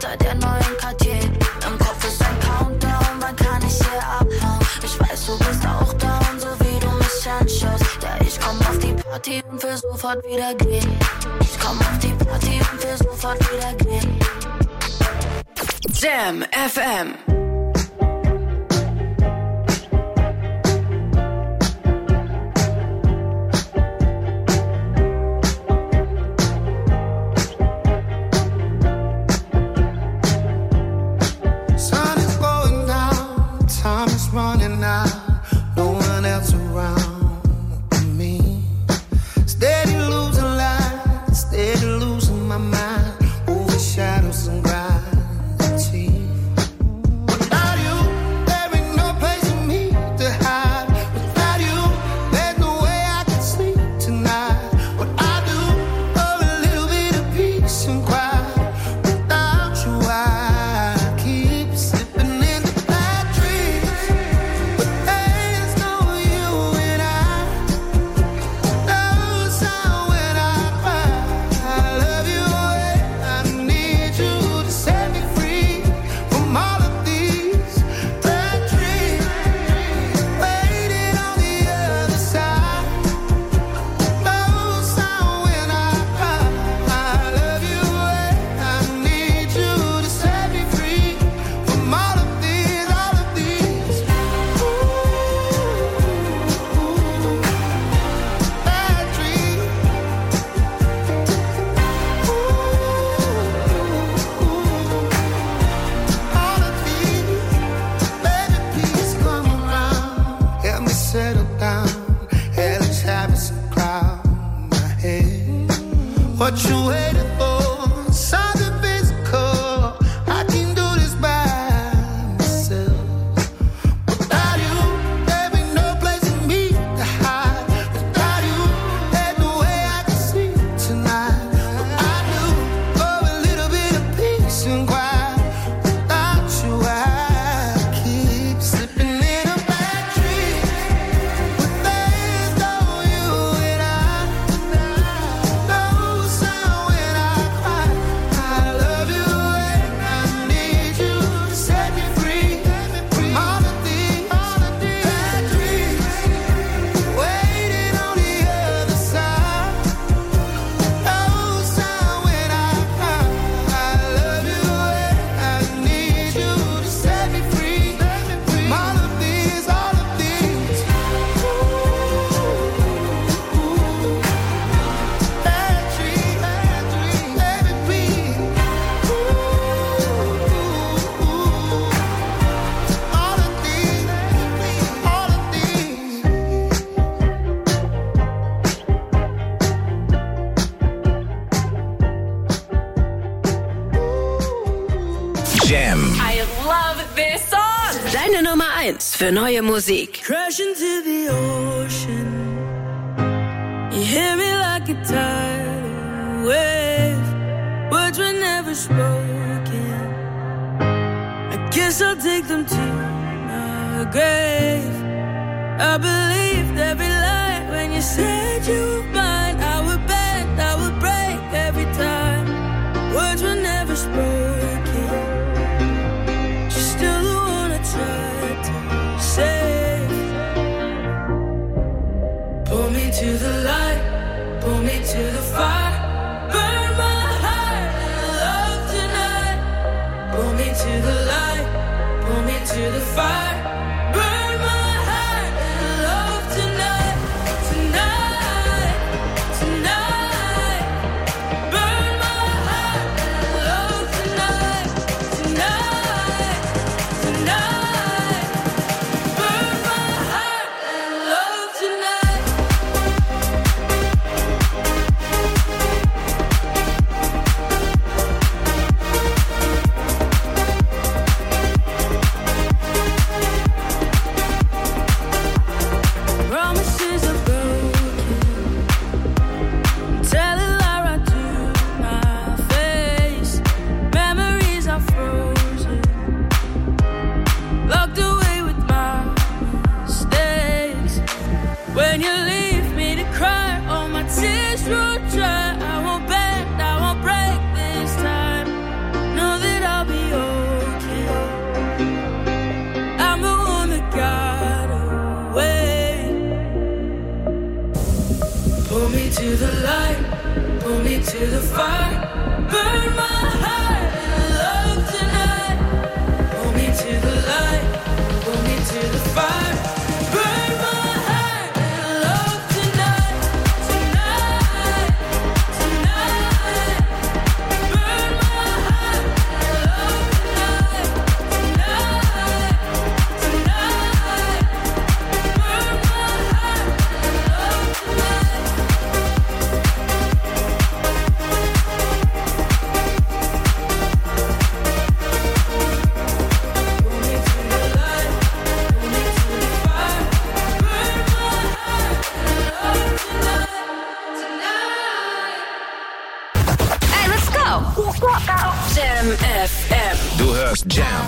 unter der neuen Cartier. Im Kopf ist ein Countdown, wann kann ich hier abhauen? Ich weiß, du bist auch down, so wie du mich anschaust. Ja, ich komm auf die Party und will sofort wieder gehen. Ich komm auf die Party und will sofort wieder gehen. Jam FM. Running out, no one else around me. Steady losing light, steady losing my mind. Over shadows and gravity. Without you, there ain't no place for me to hide. Without you, there's no way I can sleep tonight. What I do, oh, a little bit of peace and quiet. Without you, I keep slipping into bad dreams. What you waiting for? Something physical. I can do this by myself. Without you, there ain't no place for me to hide. Without you, there's no way I can sleep tonight. But I do, oh, a little bit of peace and quiet. Without you, I keep slipping in a bad dream. But there's no you and I. No sound when I cry. I love you and I need you to set me free from all of these bad dreams. Waiting on the other side. No sound when I cry. I love you and I need you to set me free from all of these bad dreams. Baby, please. All of these. Jam. I love this song. Deine Nummer 1 für neue Musik. Crash into the ocean. You hear me like a tidal wave. Words were never spoken. I guess I'll take them to my grave. I believed every lie when you said you were mine. I would bend, I would break every time. Words were never spoken. You're still the one I tried to save. Pull me to the light, pull me to the fire. Burn my heart and love tonight. Pull me to the light, pull me to the fire. Burn my heart and love tonight. Tonight, tonight. Burn my heart and love tonight. Tonight, tonight. Burn my heart and love tonight. the light, pull me to the fire, burn my heart in love tonight. Pull me to the light, pull me to the fire, burn my heart in love tonight. Tonight, tonight, burn my heart in love tonight. Tonight, tonight, burn my heart in love tonight. Hey, let's go! Jam FM. Du hörst Jam.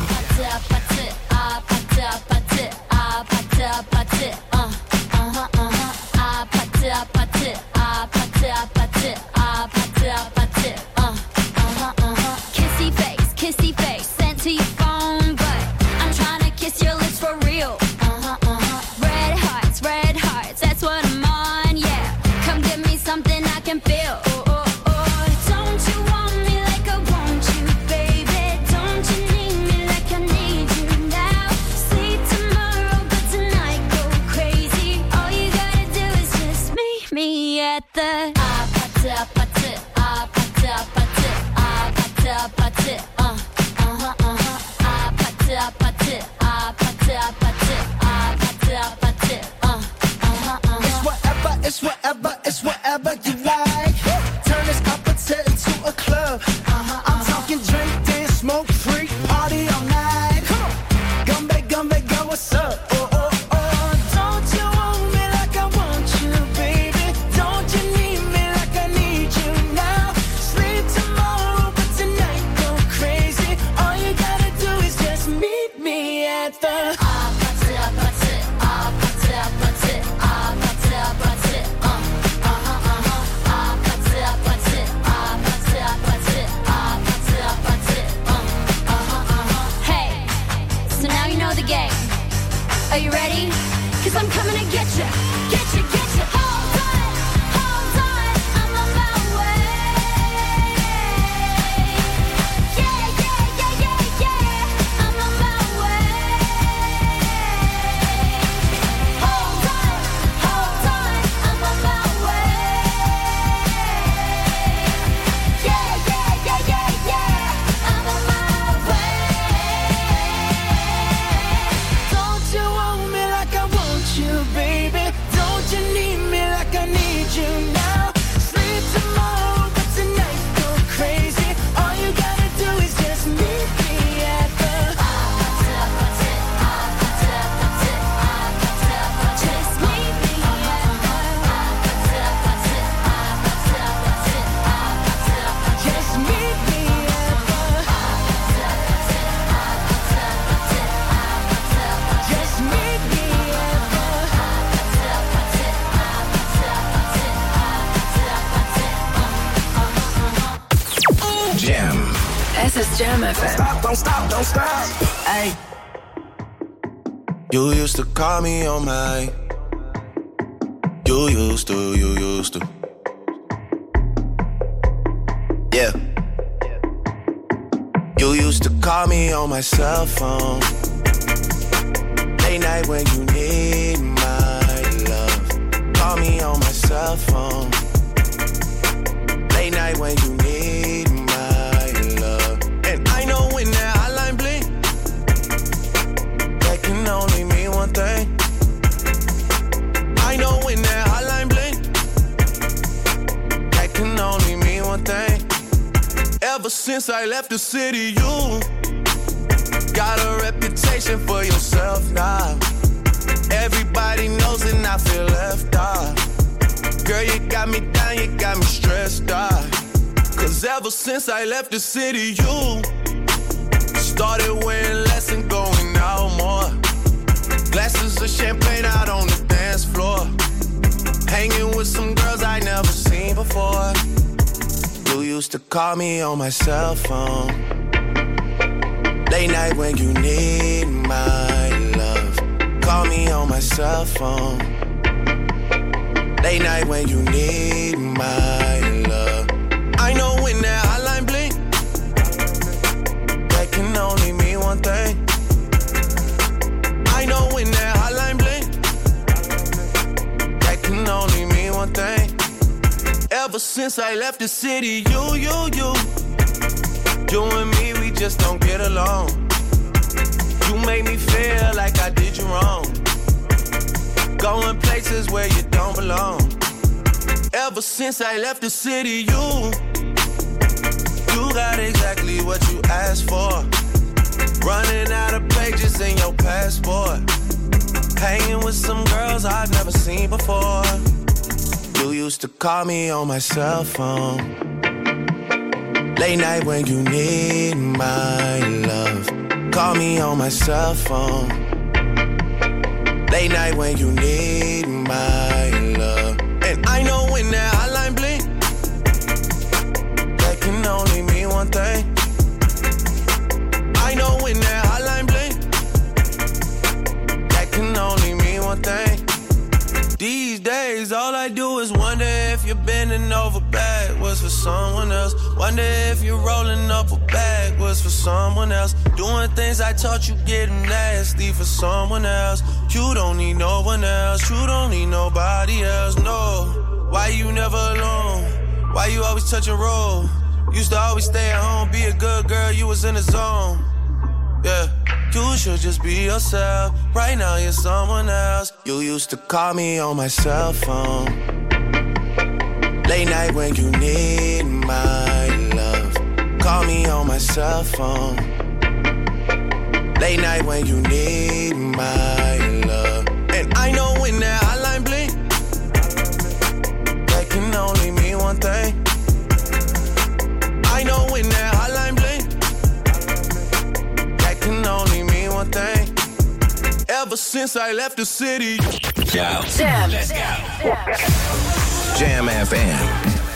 Kissy face, sent to your phone, but I'm trying to kiss your lips for real. Red hearts, that's what I'm on, yeah. Come give me something I can feel. Don't you want me like I want you, baby? Don't you need me like I need you now? Sleep tomorrow, but tonight go crazy. All you gotta do is just meet me at the It's whatever you like. Turn this opposite into a club. I'm talking drink, dance, smoke, freak, party all night. Come on, gumbe, go, what's up? Don't you want me like I want you, baby? Don't you need me like I need you now? Sleep tomorrow, but tonight go crazy. All you gotta do is just meet me at the Are you ready? 'Cause I'm coming to get you. Hold on, I'm on my way. Yeah, I'm on my way. Hold on, I'm on my way. Yeah, I'm on my way. Don't you want me like I want you, baby? Don't you need me like I need you now? Sleep tomorrow, but tonight go crazy. All you gotta do is just meet me at the just meet me at just meet me at just meet me Jam. Es ist Jam FM. Don't stop. Hey. You used to call me on my. You used to. Yeah. You used to call me on my cell phone. Late night when you need my love. Call me on my cell phone. Late night when you need my love. And I know when that hotline blink, that can only mean one thing. I know when that hotline blink, that can only mean one thing. Ever since I left the city, you got a reputation for yourself now. Everybody knows and I feel left out. Girl, you got me down, you got me stressed out. 'Cause ever since I left the city, you started wearing less and going out more. Glasses of champagne out on the dance floor. Hanging with some girls I never seen before. You used to call me on my cell phone. Late night when you need my love. Call me on my cell phone. Late night when you need my love. I know when that hotline blink, that can only mean one thing. I know when that hotline blink, that can only mean one thing. Ever since I left the city, you and me, we just don't get along. You made me feel like I did you wrong. Going places where you don't belong. Ever since I left the city, you got exactly what you asked for. Running out of pages in your passport. Hanging with some girls I've never seen before. You used to call me on my cell phone. Late night when you need my love. Call me on my cell phone. Late night when you need my love. And I know when that hotline blink, that can only mean one thing. I know when that hotline blink, that can only mean one thing. These days, all I do is wonder if you're bending over backwards for someone else. Wonder if you're rolling up a backwards for someone else. Doing things I taught you getting nasty for someone else. You don't need no one else. You don't need nobody else, no. Why you never alone? Why you always touch a roll? Used to always stay at home, be a good girl, you was in the zone. Yeah. You should just be yourself. Right now you're someone else. You used to call me on my cell phone. Late night when you need my love. Call me on my cell phone. Late night when you need my love. And I know when that hotline blink, that can only mean one thing. I know when that hotline blink, that can only mean one thing. Ever since I left the city. Jam. Let's go. Jam FM.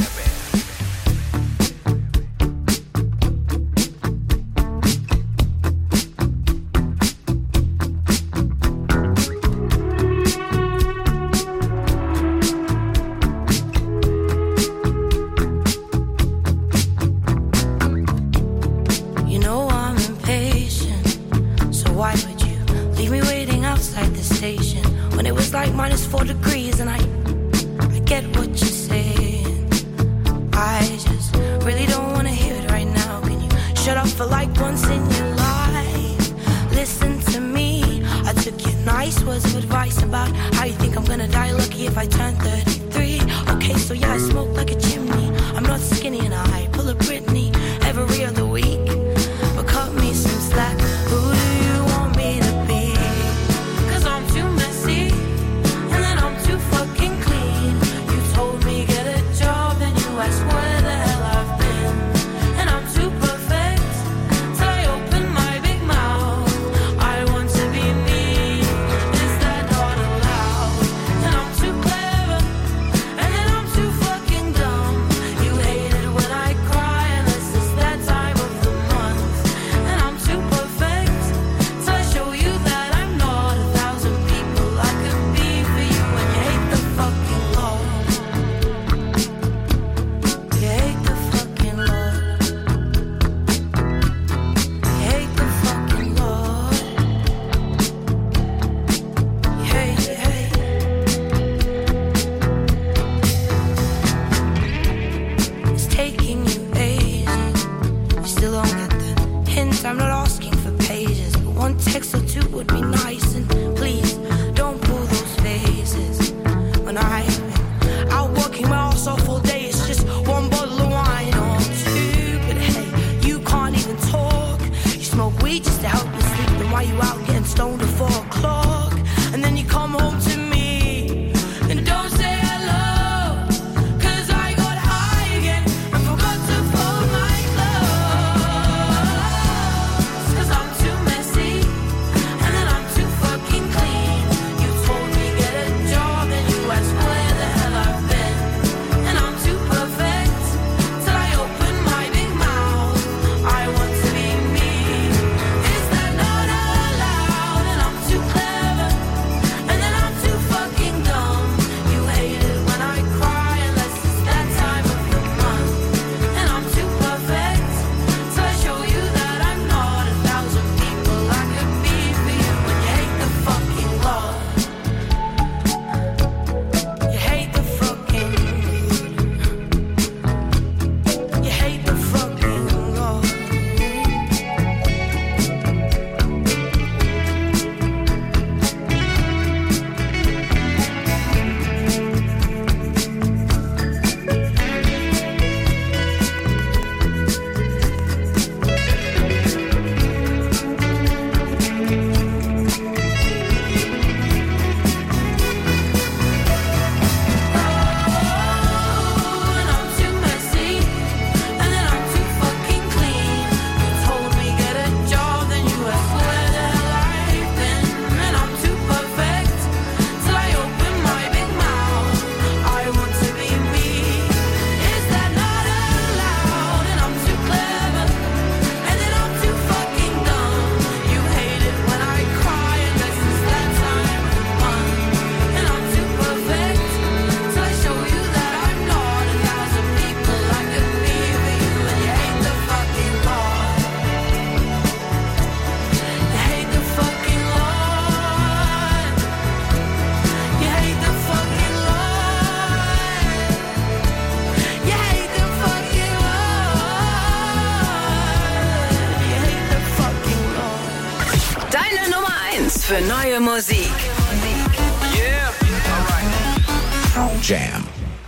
Like -4 degrees, and I get what you're saying. I just really don't wanna hear it right now. Can you shut up for like once in your life? Listen to me. I took your nice words of advice about how you think I'm gonna die lucky if I turn 33. Okay, so yeah, I smoke like a chimney. I'm not skinny and I pull a Britney every other week. But cut me some slack. Who do you want me to be? 'Cause I'm too messy. Fucking clean. You told me get a job and you asked where the hell I've been. And I'm too perfect till I open my big mouth. I want to be me. Is that not allowed? And I'm too clever. And then I'm too fucking dumb. You hate it when I cry unless it's that time of the month. And I'm too perfect till I show you that I'm not 1,000 people I could be for you. When you hate the fucking Lord. You hate the fucking Lord. You hate the fucking Lord. You hate. It's taking you ages. You still don't get the hint. I'm not asking for pages, but one text or two would be nice. And please don't pull those faces. When I've been out working my ass off all day, it's just one bottle of wine or two. But hey, you can't even talk. You smoke weed just to help you sleep. Then why you out getting stoned at 4 o'clock? And then you come home to me and don't say hello. 'Cause I got high again and forgot to fold my clothes. 'Cause I'm too messy and then I'm too fucking clean. You told me get a job and you asked where the hell I've been. And I'm too perfect till I open my big mouth. I want to be me. Is that not allowed? And I'm too clever. für neue Musik. Yeah, alright. Jam.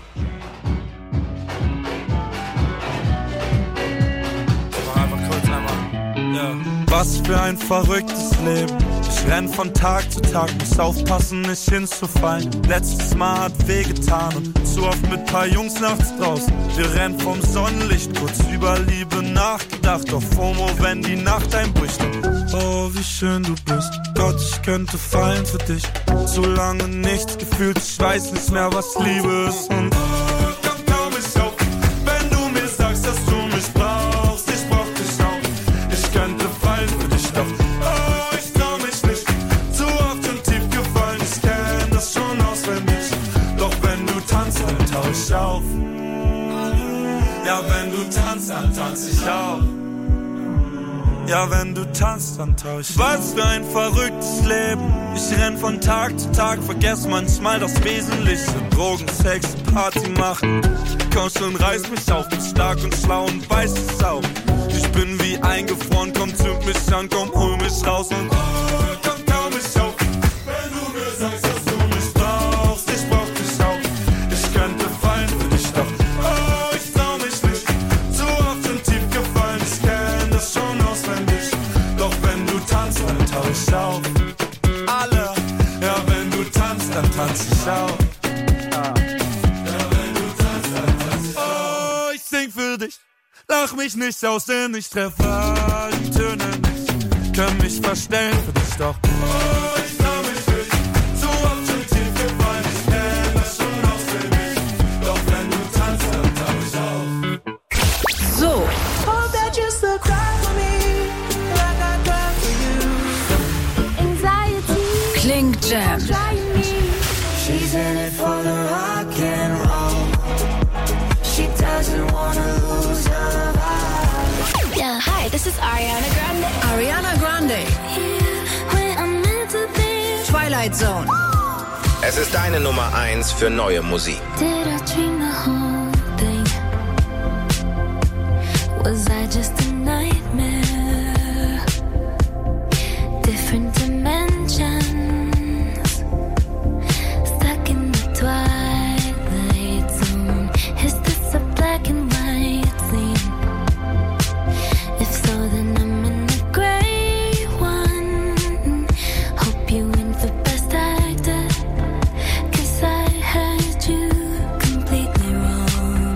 Was für ein verrücktes Leben. Ich renn von Tag zu Tag, muss aufpassen, nicht hinzufallen. Letztes Mal hat wehgetan und zu oft mit paar Jungs nachts draußen. Wir rennen vom Sonnenlicht, kurz über Liebe nachgedacht. Auf FOMO, wenn die Nacht einbricht. Oh, wie schön du bist. Gott, ich könnte fallen für dich. So lange nichts gefühlt, ich weiß nicht mehr, was Liebe ist. Und komm, kaum mich auf, wenn du mir sagst, dass du mich brauchst. Ich brauch dich auch. Ich könnte fallen für dich, doch oh, ich trau mich nicht. Zu oft schon tief gefallen, ich kenn das schon auswendig. Doch wenn du tanzt, dann tau ich auf. Ja, wenn du tanzt, dann tanz ich auch. Ja, wenn du tanzt, dann tau ich. Was für ein verrücktes Leben. Ich renn von Tag zu Tag, vergess manchmal das Wesentliche. Drogen, Sex, Party machen. Komm schon, reiß mich auf, bin stark und schlau und weiß es auch. Ich bin wie eingefroren, komm, zünd mich an, komm, hol mich raus und oh, komm, tau mich auf. Wenn du mir sagst, dass du mich brauchst, ich brauch dich auch. Ich könnte fallen für dich, doch oh, ich trau mich nicht. Zu oft schon tief gefallen, ich kenn das schon auswendig. Doch wenn du tanzt, dann tau ich auf. Alle, ja, wenn du tanzt, dann tanz ich auch. Für dich, lach mich nicht aus, denn ich treffe die Töne nicht. Kann mich verstellen für dich, doch oh, ich trau mich nicht. So oft schon tief gefallen, ich kenn das schon auswendig. Doch wenn du tanzt, dann tau ich auf. So. Hope that you still cry for me, like I cry for you. Anxiety. Klingt Jam. She's in it for the rock and roll. She doesn't wanna lose her vibe. Yeah, hi, this is Ariana Grande. Ariana Grande. Where I'm meant to be. Twilight Zone. Es ist deine Nummer 1 für neue Musik. Did I dream the whole thing? Was I just a nightmare? Different dimensions. Stuck in the twilight zone. Is this a black and white scene? If so, then I'm in the gray one. Hope you win for best actor, 'cause I had you completely wrong.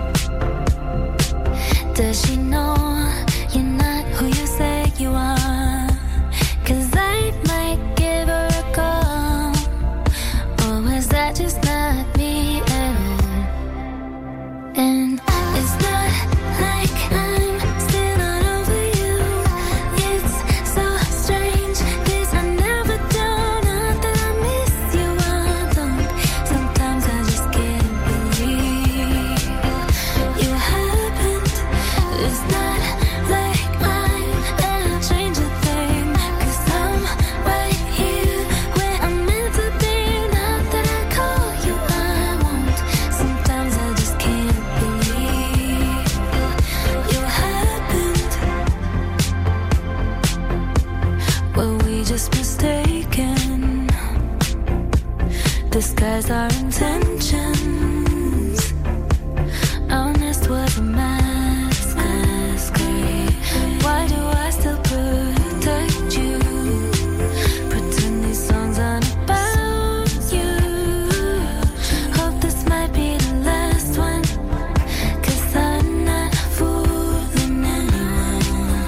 Does she know you're not who you say you are? 'Cause I might give her a call. Or was that just not me at all? And it's not like I'm still not over you. It's so strange, 'cause I never do. Not that I miss you, I don't. Sometimes I just can't believe you happened. It's not like I'm gonna change a thing, 'cause I'm right here where I'm meant to be. Not that I call you, I won't. Sometimes I just can't believe you happened. Were we just mistaken? Disguise our intentions. Our nest was a masquerade. Why do I still protect you? Pretend these songs aren't about you. Hope this might be the last one, 'cause I'm not fooling anyone.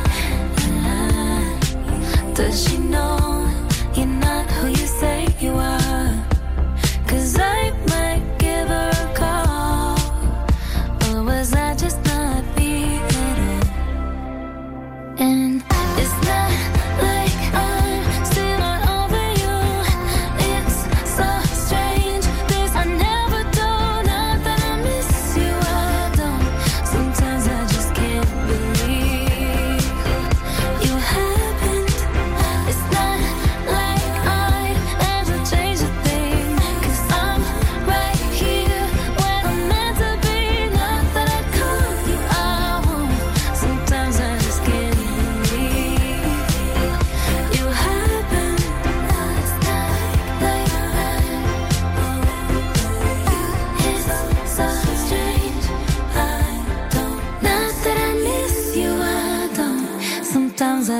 Does she know you're not who you say you are? 'Cause I might give her a call. Or was I just not me at all? And it's not like I'm still not over you. It's so strange, 'cause I never do. Not that I miss you, I don't. Sometimes I just can't believe you happened. It's not like I'd ever change a thing, 'cause I'm right here where I'm meant to be. Not that I call you, I won't. Sometimes I just can't believe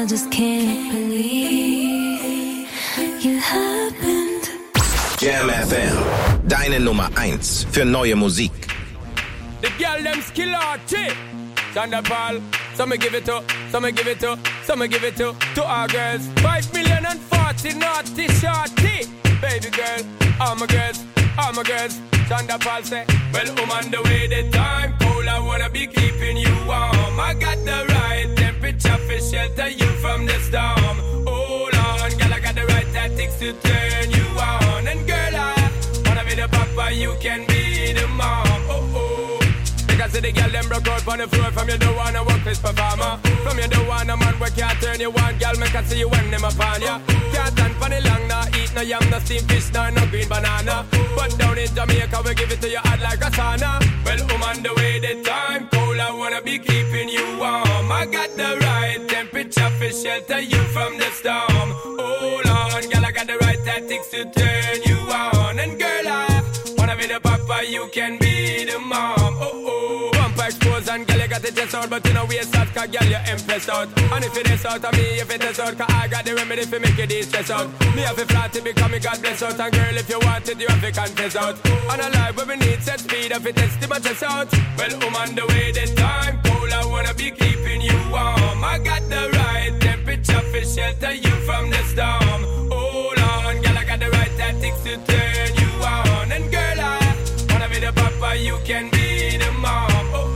just can't believe you happened. Jam FM, deine Nummer 1 für neue Musik. The girl them skill arty. Thunderball, some me give it to, some me give it to, some me give it to our girls. 5,040,000 naughty shorty. Baby girl, all my girls, all my girls. Thunderball say, well, on the way the time cold, I wanna be keeping you warm. I got the right temperature for shelter you from the storm. Hold on, girl, I got the right tactics to turn you on. And girl, I wanna be the papa, you can be the mom. Because the girl them broke out on the floor. From you don't wanna work this performer. From you don't want a man where can't turn you on. Girl, make I see you when them upon ya. Can't stand for the long, nah eat no yam, no steamed fish, no green banana. But down in Jamaica we give it to you hot like a sauna. Well, on the way the time cold, I wanna be keeping you warm. I got the right temperature for shelter you from the storm. Hold on, girl, I got the right tactics to turn you on. And girl, I wanna be the papa, you can be the mom. Expose and girl, you got the chest out, but you know we out, cause girl, you impressed out. And if it is out of me, if it is out, cause I got the remedy for make you de-stress out. Me have a flat to become a God bless out. And girl, if you want it, you have to confess out. And a life where we need set speed, if it is to my chest out. Well, on the way the time cold, I wanna be keeping you warm. I got the right temperature for shelter you from the storm. Hold on, girl, I got the right tactics to turn you on. And girl, I wanna be the papa, you can be the mom.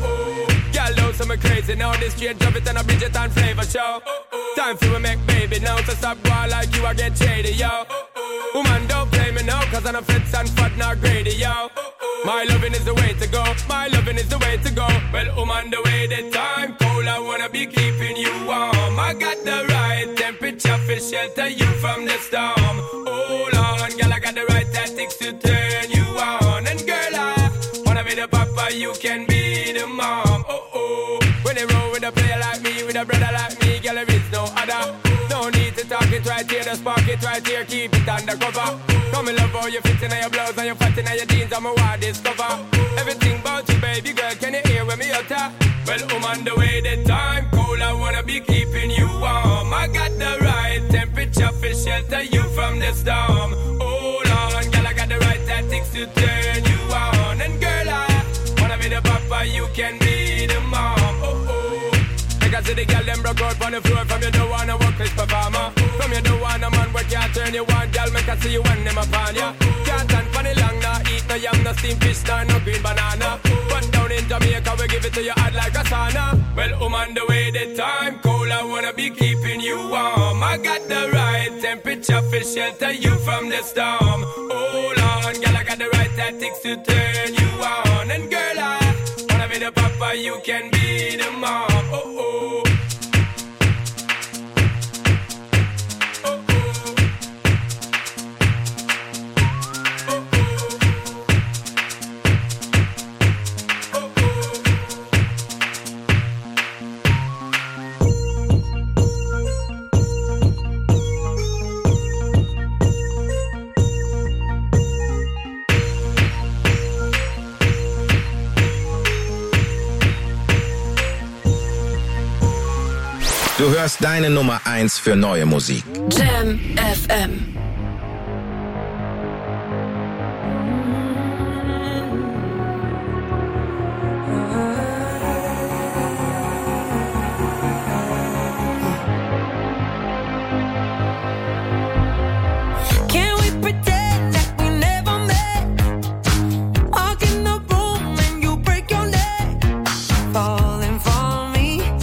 So me crazy now, this straight drop it and a Bridget and flavor show. Time for we make baby now, so stop going like you, I get shady, yo. Woman, don't play me now, cause I'm a fits and fat, not greedy, yo. My loving is the way to go, my loving is the way to go. Well, on the way the time cold, I wanna be keeping you warm. I got the right temperature for shelter you from the storm. Hold on, girl, I got the right tactics to turn you on. And girl, I wanna be the papa, you can be the mom. When they roll with a player like me, with a brother like me, girl, there is no other. No need to talk it right here, just spark it right here, keep it undercover. Come and love how you fit in your blouse and you fat in your jeans, I'm a wild discover. Everything about you, baby girl, can you hear when me utter? Well, on the way the time cold, I wanna be keeping you warm. I got the right temperature for shelter you from the storm. Hold on, girl, I got the right tactics to turn you on. And girl, I wanna be the papa, you can be the mom. Because the girl them broke out on the floor. From you don't wanna work this performer. From you don't want a man where can't turn you on. Girl, make I see you when them upon ya. Can't stand for the long, nah eat no yam, no steamed fish, no green banana. But down in Jamaica we give it to you hot like a sauna. Well, on the way the time cold, I wanna be keeping you warm. I got the right temperature for shelter you from the storm. Hold on, girl, I got the right tactics to turn you on. And girl, I wanna be the papa, you can be the mom. Du hörst deine Nummer 1 für neue Musik. Jam FM.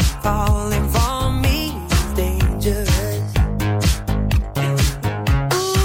Falling for me is dangerous.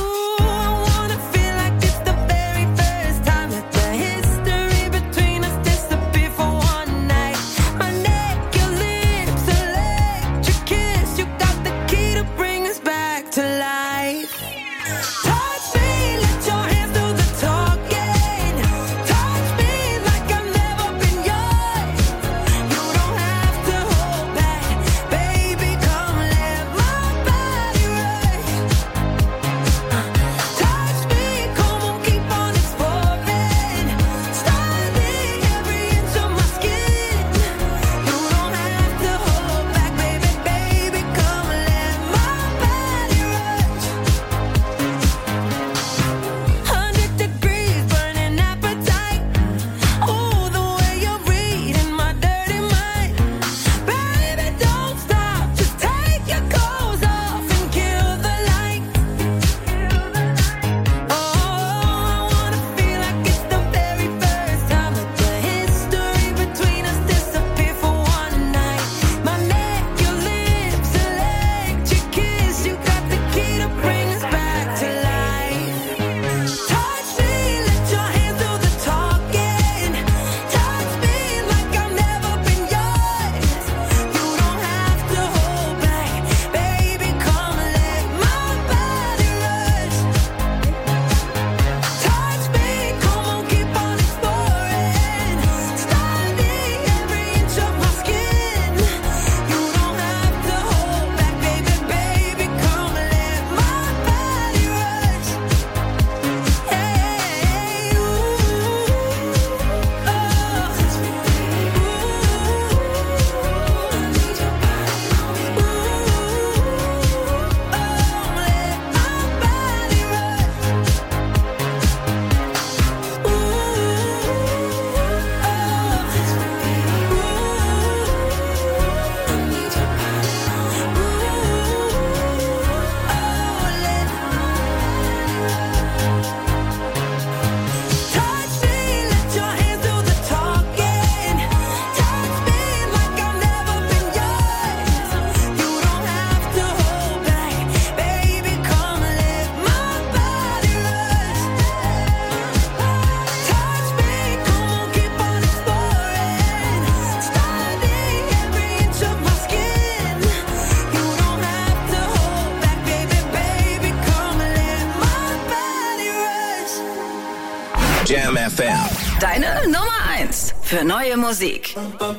entfernt. Deine Nummer 1 für neue Musik.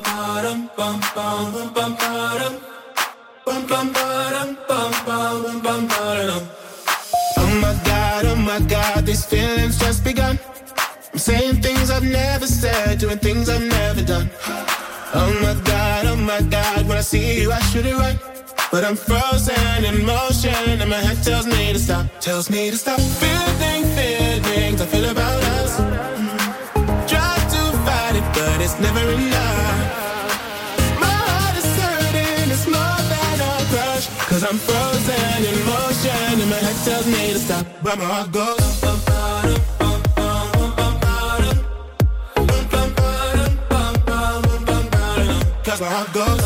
Oh my God, these feelings just begun. I'm saying things I've never said, doing things I've never done. Oh my God, when I see you I should it right. But I'm frozen in motion and my head tells me to stop. Feeling feelings I feel about us. Try to fight it, but it's never enough. My heart is hurting, it's more than a crush. Cause I'm frozen in motion and my head tells me to stop. But my heart goes. Cause my heart goes.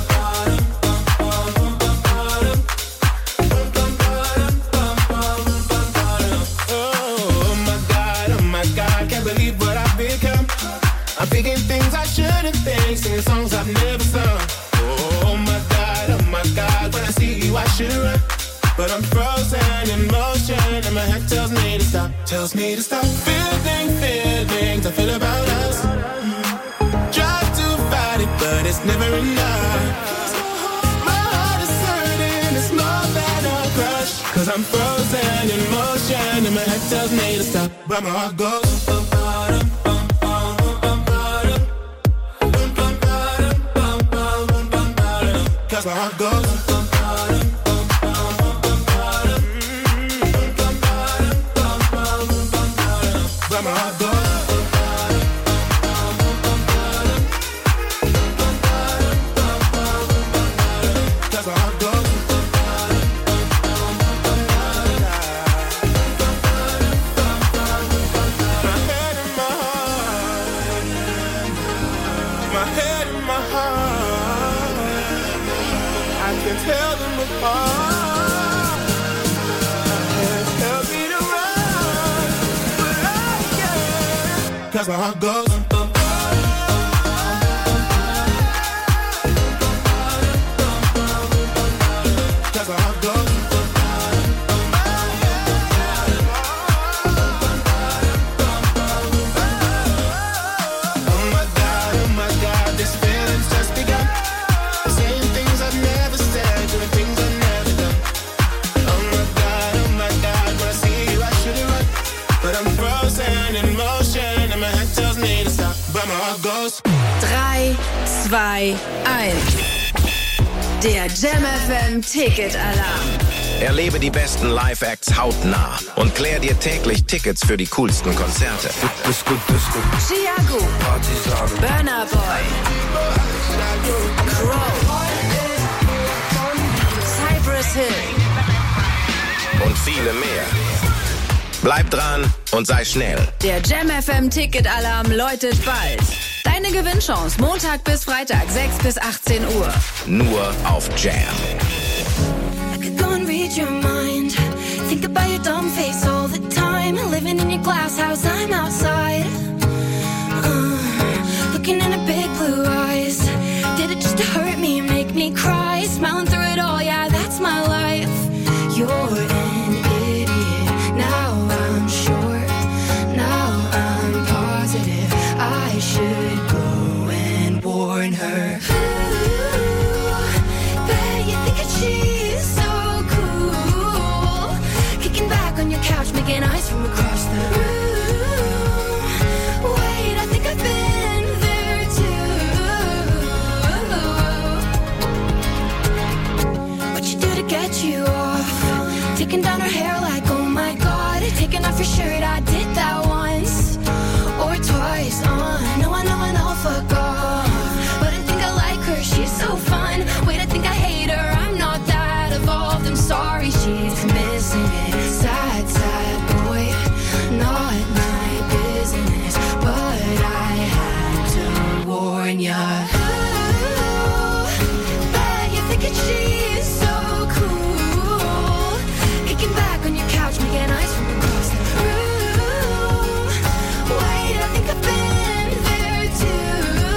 I'm thinking things I shouldn't think, singing songs I've never sung. Oh my God, when I see you I should run. But I'm frozen in motion and my head tells me to stop. Feeling feelings I feel about us. Try to fight it, but it's never enough. My heart is hurting, it's more than a crush. Cause I'm frozen in motion and my head tells me to stop. But my heart goes. Cause my heart goes. But my heart goes. Cause my heart goes. My head and my heart. My head and my heart. I can tell them apart. I can't help me to run, but I can. Cause my heart goes. Cause my heart goes. Oh my God, this feeling's just begun. Saying things I've never said, doing things I've never done. Oh my God, when I see you I should it right. But I'm frozen in motion and my head tells me to stop. But my heart goes. 3, 2, 1. Der Jam FM Ticket-Alarm. Erlebe die besten Live-Acts hautnah und klär dir täglich Tickets für die coolsten Konzerte. Chiago, Burna Boy, Crow, Cypress Hill und viele mehr. Bleib dran und sei schnell. Der Jam FM Ticket-Alarm läutet bald. Deine Gewinnchance Montag bis Freitag 6 bis 18 Uhr. Nur auf Jam. I could go and read your mind. Think about your dumb face all the time. Living in your glass house, I'm outside. Looking in her big blue eyes. Did it just to hurt me, make me cry? Smiling through it all, yeah, that's my life. You're an idiot. Now I'm sure. Now I'm positive. I should go and warn her. Bet you think that she's so cool. Kicking back on your couch, making eyes from across the room. Wait, I think I've been there too. What you do to get you off? Taking down her hair like, oh my God. Taking off your shirt, I did that once or twice. I know, fuck off. But I think I like her, she's so fun. Wait, I think I hate her, I'm not that evolved. I'm sorry, she's missing it. Sad, sad boy, not my business. But I had to warn ya. Bet you're thinking she's so cool. Kicking back on your couch, making eyes from across the room. Wait, I think I've been there too.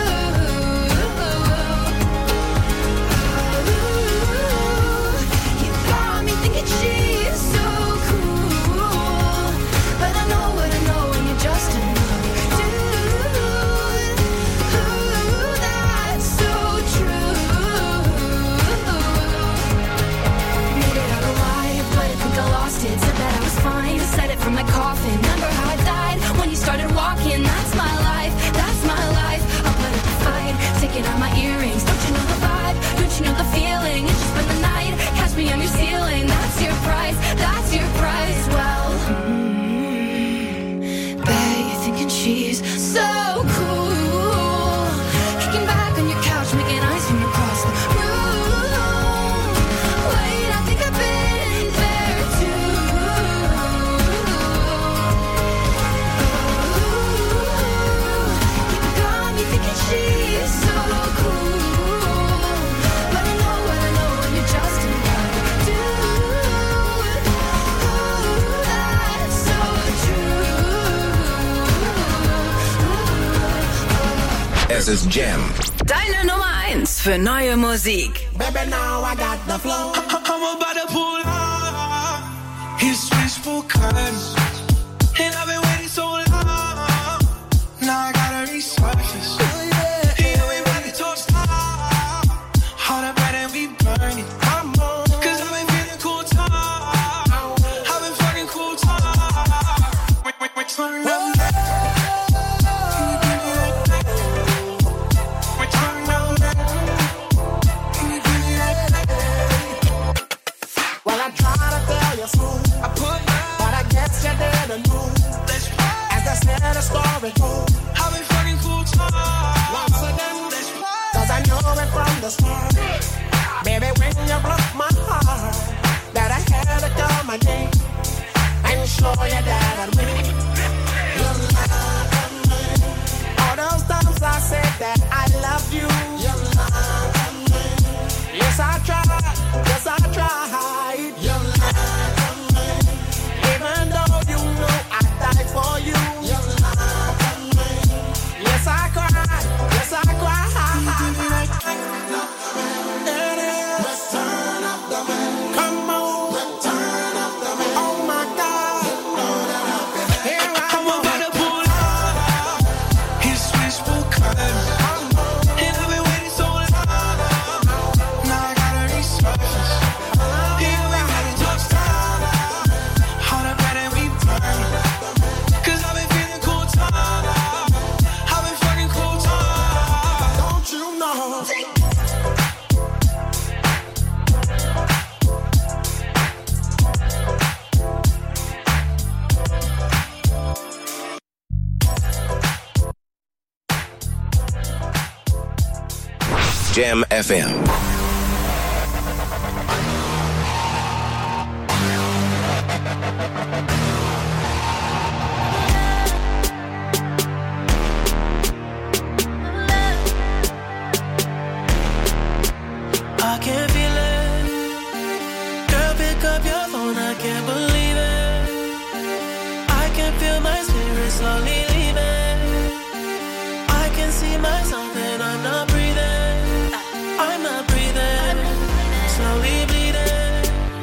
ist Jam. Deine Nummer 1 für neue Musik. Baby, now I got the flow. I'm about to pull up. His wishful curves. And I've been waiting so long. Now I gotta resurface. Yeah, we ready to stop. All the bread and we burn it. Come on. Cause I've been feeling cool time. I've been fucking cool time. Turn up. Well, I try to tell you soon, but I guess you didn't know. As the story goes, I've been fucking cool time. Once again, cause I know it from the start. Baby, when you broke my heart, that I had to come again and show you that I'd win. You love me. All those times I said that I love you. You love me. Yes, I tried. Yes, I tried. You love me. Even though you know I died for you. You love me. Yes, I cried. Yes, I cried. Let's turn up the man. Come on. Let's turn up the man. Oh my God. Here I'm about to pull up. His wishful curves. And I've been waiting so long. Now I gotta resurface. Yeah, we ready to stop. All the bread and we burn. Cause I've been feeling cool time. I've been fucking cool time. Don't you know? Jam FM. I can't feel it. Girl, pick up your phone, I can't believe it. I can feel my spirit slowly leaving. I can see myself and I'm not breathing. I'm not breathing. Slowly bleeding.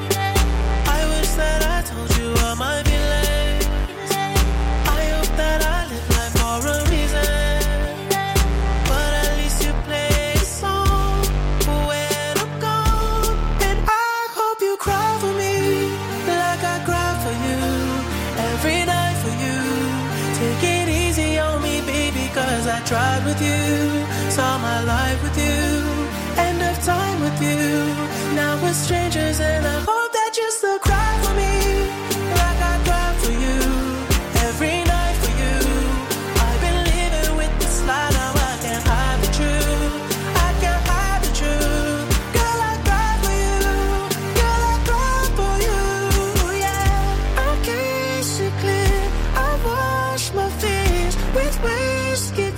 I wish that I told you all my feelings. I hope that I live life for a reason. But at least you play a song when I'm gone. And I hope you cry for me like I cry for you. Every night for you. Take it easy on me, baby, cause I tried with you. Saw my life with you. End of time with you. Now we're strangers and I hope that you still cry for me like I cry for you. Every night for you. I've been living with this lie, now I can't hide the truth. I can't hide the truth. Girl, I cry for you. Girl, I cry for you. Yeah, I can't see clear. I wash my face with whiskey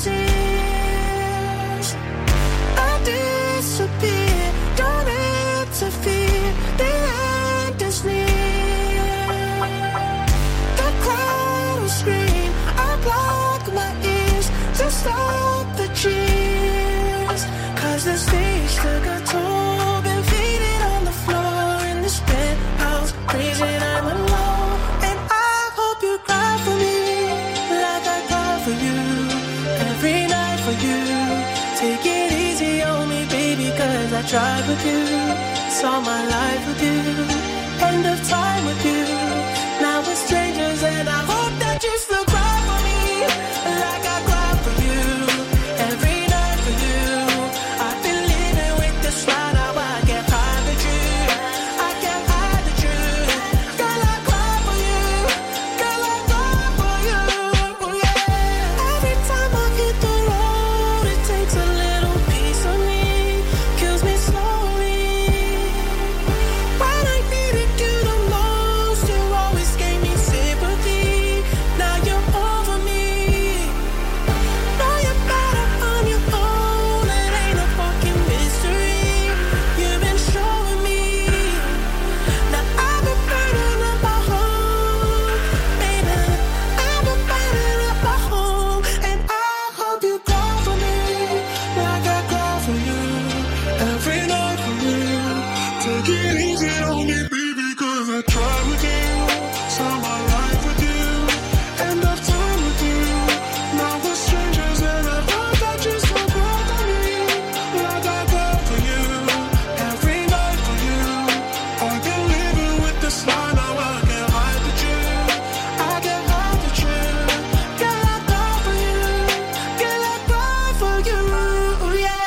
tears. I disappear. Don't interfere. The end is near. The crowd will scream. I block my ears to stop the cheers. Cause the stage took a toll. Been faded on the floor in this penthouse. Freezing, I'm alone. And I hope you cry for me like I cry for you. Every night for you. Take it easy on me, baby, cause I tried with you. Saw my life with you. End of time with you. Now we're strangers and I hope that you still cry for me like I cry for you. Every night for you. I've been living with this lie, now I can't hide the truth. I can't hide the truth. Girl, I cry for you. Girl, I cry for you. Yeah. Every time I hit the road, it takes a little piece of me. Kills me slowly. can only be because I tried with you, saw my life with you, end of time with you. Now we're strangers and I thought that you so good for me. Like I go for you, every night for you. I've been living with this lie, now I can't hide the truth. I can't hide the truth. Girl, I go for you, girl, I go for you, yeah.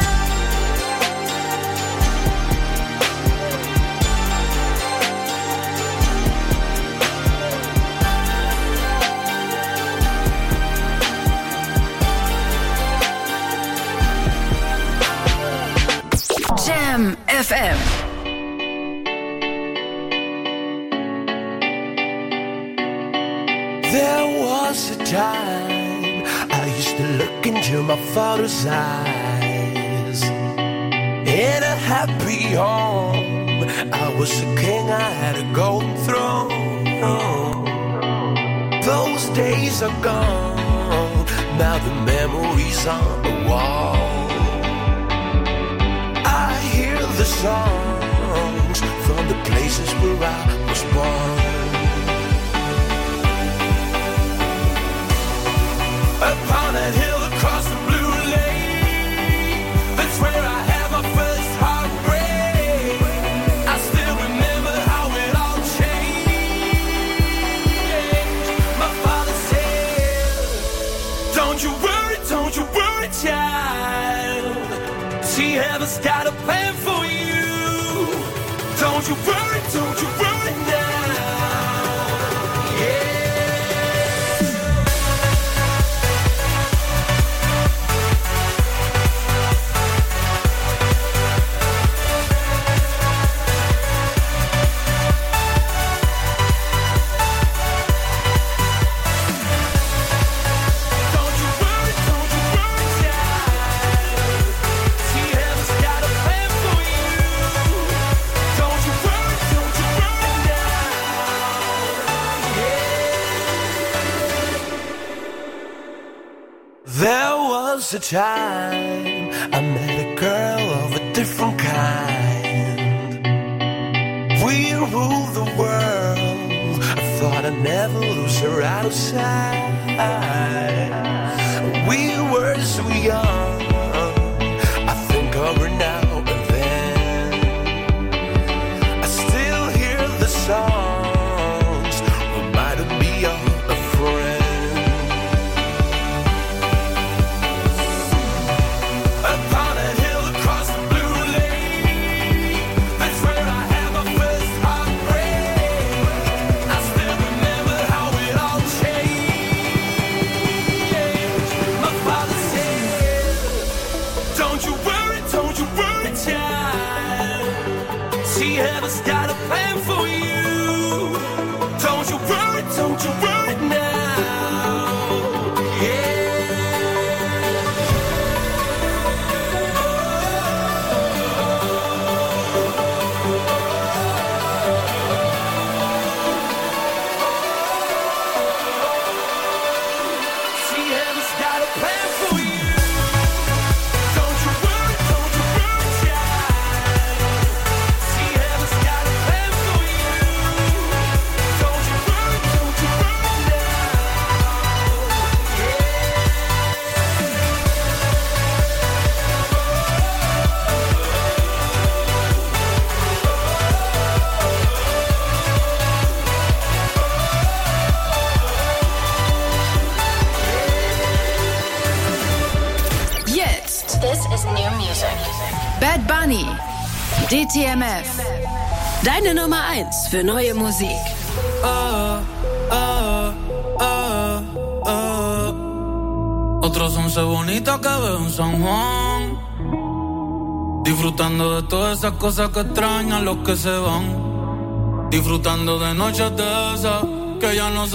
Jam FM. There was a time I used to look into my father's eyes. In a happy home, I was a king, I had a golden throne. Those days are gone, now the memories on the wall. I hear the songs from the places where I was born. Upon that hill across the blue lake, that's where I had my first heartbreak. I still remember how it all changed. My father said, don't you worry, child. See, heaven's got a plan for you. Don't you worry now. Yeah. There was a time I met a girl of a different kind. We ruled the world. I thought I'd never lose her out of sight. We were so young. I think of her now and then. I still hear the songs, reminding me of a friend. Heaven's got a plan for you. Don't you worry now. Yeah. See, heaven's got a plan for you. Don't you worry, child. See, heaven's got a plan for you. Don't you worry now. Jetzt This is new music. Bad Bunny, DTMF. Deine Nummer 1 für neue Musik. Otros 11 bonitas que veo en San Juan, disfrutando de todas esas cosas que extrañan los que se van, disfrutando de noches de esas que ya no se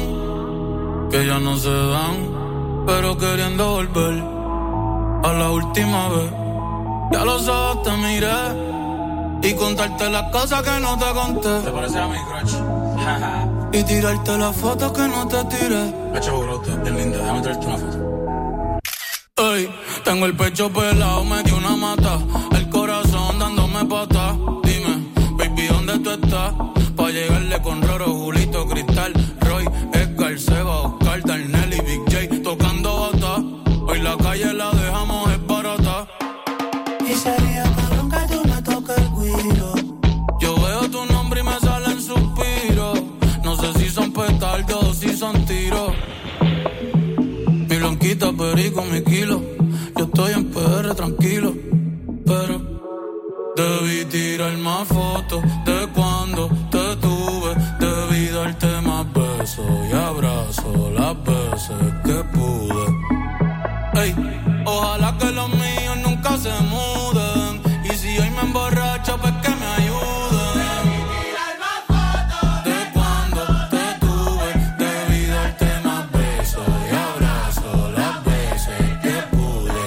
dan, pero queriendo volver a la última vez. Ya los ojos te miré y contarte las cosas que no te conté. ¿Te parece a mi crush? Y tirarte las fotos que no te tiré. Pecho brote, bien linda, déjame traerte una foto. Ey, tengo el pecho pelado, me dio una mata, el corazón dándome pata. Dime, baby, ¿dónde tú estás. Pa' llegarle con Roro, Julito, Cristal, Roy, Edgar, Seba, Oscar, Darnell y Big J tocando bata. Hoy la calle la dejamos es barata. Y sería cabrón que tú me toques el guiro. Yo veo tu nombre y me salen suspiros. No sé si son petardos o si son tiros. Mi blanquita, perico, mi kilo. Yo estoy en PR tranquilo, pero debí tirar más fotos de cuando te tuve. Debí darte más besos y abrazos las veces que pude. Ey, ojalá que los míos nunca se muden. Y si hoy me emborracho, pues que me ayuden. Debí tirar más fotos de cuando te tuve. Debí darte más besos y abrazos las veces que pude.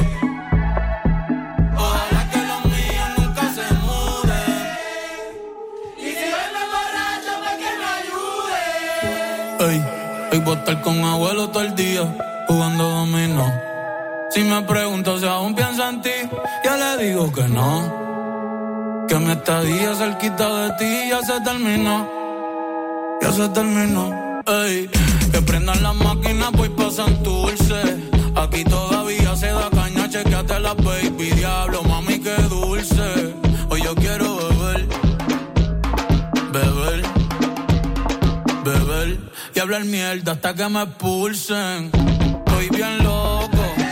Ojalá que los míos nunca se muden. Y si hoy me emborracho, pues que me ayuden. Ey, hoy voy a estar con abuelo todo el día jugando dominó. Si me pregunto si aún pienso en ti, yo le digo que no. Que mi estadía cerquita de ti ya se terminó. Ya se terminó. Ey, que prendan las máquinas, voy pa' Santurce. Aquí todavía se da caña, chequeate las baby. Diablo, mami, qué dulce. Hoy yo quiero beber. Beber. Beber. Y hablar mierda hasta que me expulsen. Estoy bien loco.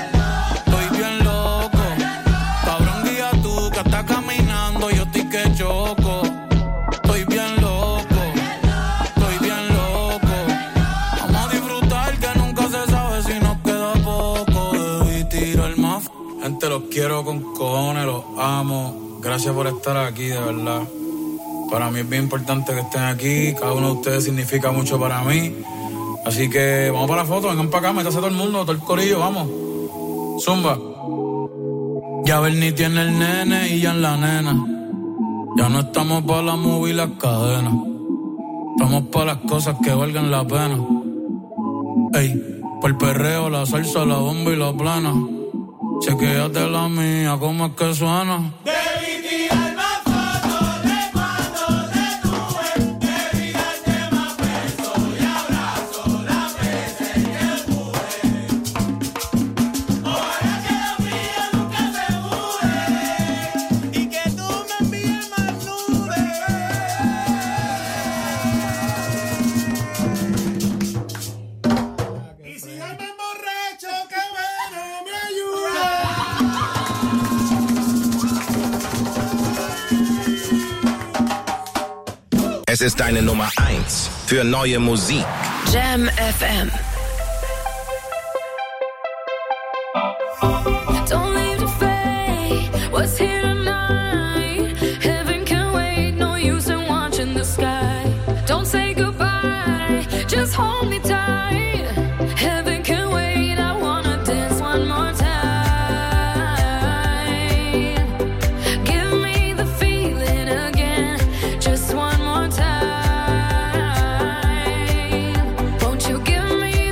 Está caminando, yo estoy que choco. Estoy bien loco, estoy bien loco. Vamos a disfrutar que nunca se sabe si nos queda poco. Debí tirar más. Gente, los quiero con cojones, los amo. Gracias por estar aquí, de verdad. Para mí es bien importante que estén aquí. Cada uno de ustedes significa mucho para mí. Así que vamos para la foto, vengan para acá, métase todo el mundo, todo el corillo, vamos. Zumba. Ya Bernie tiene el nene y ya en la nena. Ya no estamos pa' la movie y las cadenas. Estamos pa' las cosas que valgan la pena. Ey, pa' el perreo, la salsa, la bomba y la plana. Chequéate la mía, cómo es que suena. Debí tirar más fotos de cuando te tuve. Debí darte más besos y abrazos las veces que pude. Ojalá que los míos nunca se muden y que tú me envíes más nubes. Y si yo me emborracho, que bueno me ayuda. Es ist deine Nummer 1 für neue Musik. Jam FM. Don't leave the fate. What's here tonight? Heaven can wait. No use in watching the sky. Don't say goodbye. Just hold me tight. Heaven can wait. I wanna dance one more time. Give me the feeling again. Just one more time. Won't you give me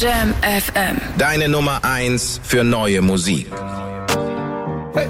Jam FM. Deine Nummer 1 für neue Musik. Hey.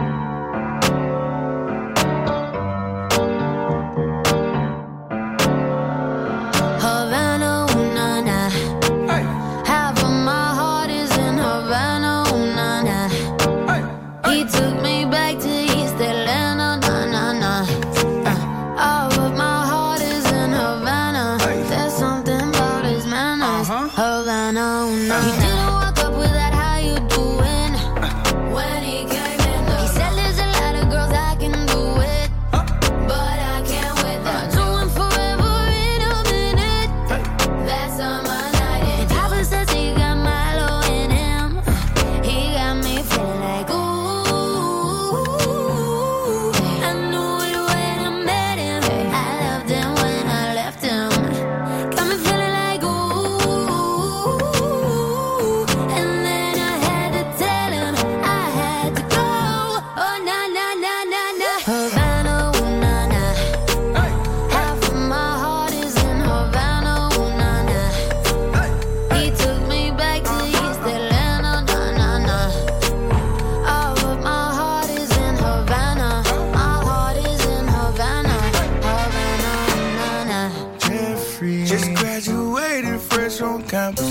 Havana, ooh, na, na. Hey. Half of my heart is in Havana, ooh, na, na. Hey. He took me back to East Atlanta, na, na, na. All of my heart is in Havana. Hey. There's something about his manners. Havana, ooh, na, na. He didn't walk up with that, how you doing? When he came in, he said there's a lot of girls I can do it, but I can't with that. Doing forever in a minute. That's on my night. And Papa says he got Milo in him. He got me feeling like ooh. I knew it when I met him. I loved him when I left him. Got me feeling like ooh. And then I had to tell him I had to go. Oh na na na na na. Havana, ooh na na. Half of my heart is in Havana, ooh na na. He took me back to East Atlanta, na na na. All of my heart is in Havana. My heart is in Havana, Havana, na na. Jeffrey just graduated fresh on campus.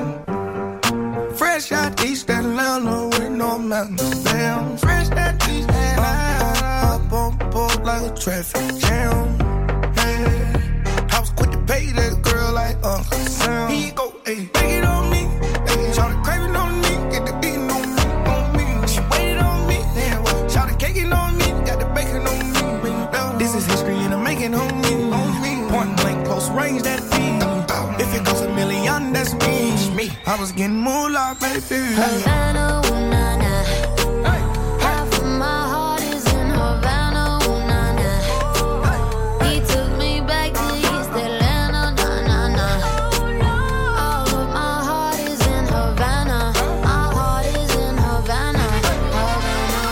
Fresh out East Atlanta with no mountains down. Fresh out East Atlanta, up on board like a traffic jam. Yeah. I was quick to pay that girl like Uncle Sam. He go, ayy, take it on me. Ayy, shout it craving on me, get the beating on me, on me. She waited on me, damn. Shout it caking on me, got the bacon on me. This is history and I'm making on me, on me. Point blank, close range, that feed. If it goes a million, that's me. I was getting moolah, baby. Havana, ooh na na. Half of my heart is in Havana, ooh na na. He took me back to East Atlanta, na na na. All of my heart is in Havana. My heart is in Havana, Havana,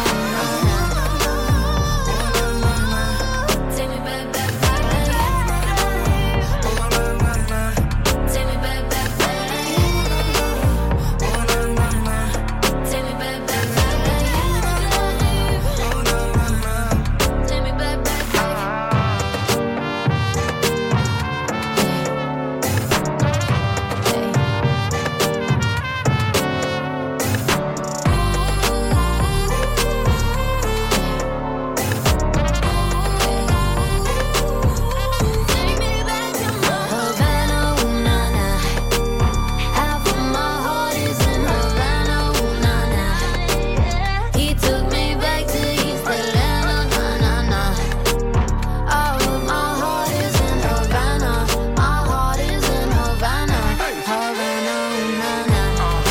ooh na na. Take me back, back, back. Take me back, back, back. Take me back, back, back. Take me back, back, Havana, ooh na na. Half of my heart is in Havana, ooh na na. He took me back to East Atlanta, na na na. All of my heart is in Havana. My heart is in Havana, Havana, ooh na na.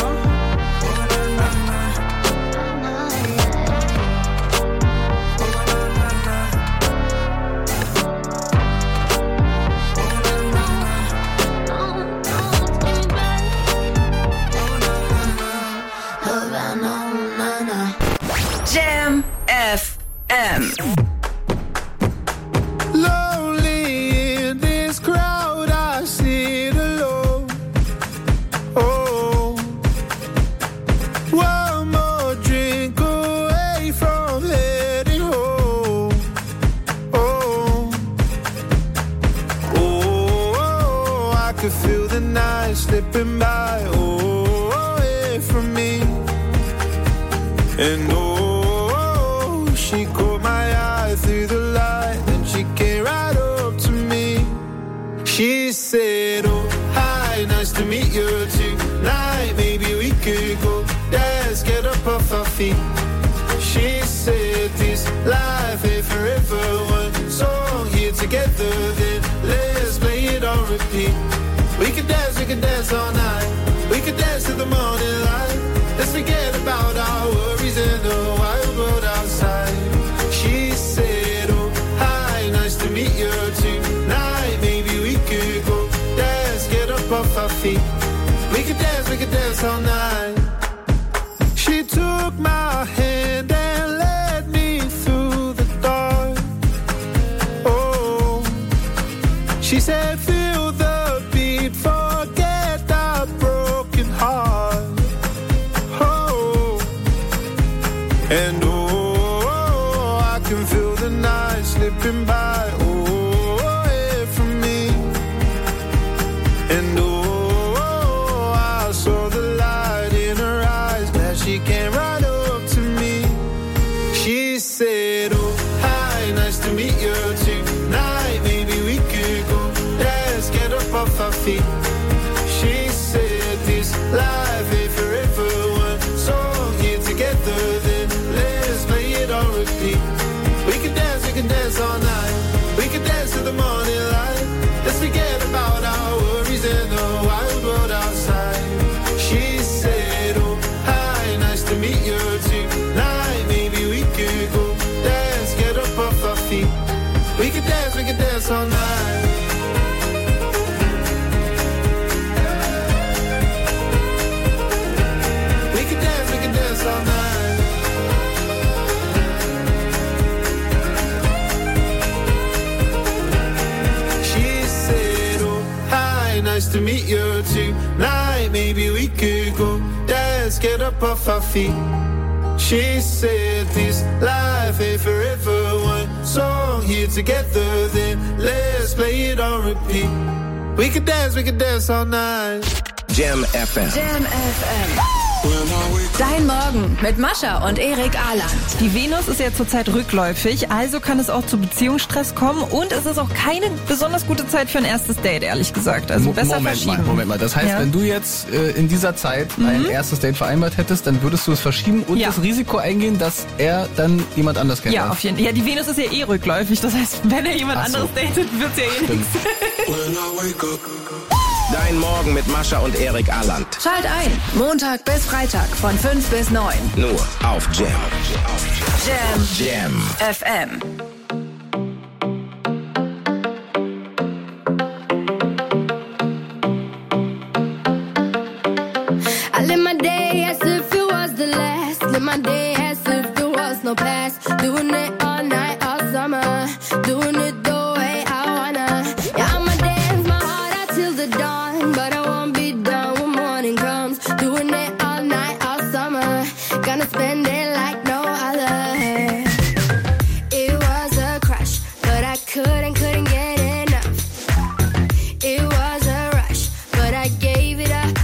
Havana, ooh na na. Jam FM. Lonely in this crowd, I sit alone. Oh, one more drink away from heading home. Oh, oh, I could feel the night slipping by. Oh, away from me. And oh, she caught my eye through the light, and she came right up to me. She said, oh, hi, nice to meet you tonight. Maybe we could go dance, get up off our feet. She said, this life ain't forever. One song here together, then let's play it on repeat. We could dance all night. We could dance to the morning light. Let's forget about our worries in the wild world outside. She said, oh, hi, nice to meet you tonight. Maybe we could go dance, get up off our feet. We could dance all night. She took my hand and led me through the dark. Oh, she said, feel the beat, forget the broken drifting by, away from me. And I saw the light in her eyes. Glad she came right up to me. She said, oh, hi, nice to meet you tonight. Maybe we could go, let's get up off our feet. She said, this life ain't forever. One song here together, then let's play it on repeat. We can dance all night. We can dance to the morning light. Let's forget about our worries and the wild world outside. She said, oh, hi, nice to meet you tonight. Maybe we could go dance, get up off our feet. We can dance all night. We can dance all night. She said, oh, hi, nice to meet you tonight. Maybe we could go dance, get up off our feet. She said, this life ain't forever. One song here together, then let's play it on repeat. We can dance all night. Jam FM. Jam FM. Dein Morgen mit Mascha und Erik Aland. Die Venus ist ja zurzeit rückläufig, also kann es auch zu Beziehungsstress kommen und es ist auch keine besonders gute Zeit für ein erstes Date, ehrlich gesagt. Also besser verschieben. Moment mal. Das heißt, wenn du jetzt in dieser Zeit ein erstes Date vereinbart hättest, dann würdest du es verschieben und das Risiko eingehen, dass er dann jemand anders kennenlernt. Ja, auf jeden Fall. Ja, die Venus ist ja eh rückläufig, das heißt, wenn er jemand anderes datet, wird's ja eh nichts. Dein Morgen mit Mascha und Erik Aland. Schalt ein, Montag bis Freitag von 5 bis 9. Nur auf Jam. Jam FM. I live my day as if it was the last. Live my day as if there was no past. Doing it all night, all summer. Doing it the way I wanna. Yeah, I'ma dance my heart out till the dawn. But I won't be done when morning comes. Doing it all night, all summer. Gonna spend it like no other. It was a crush, but I couldn't get enough. It was a rush, but I gave it up.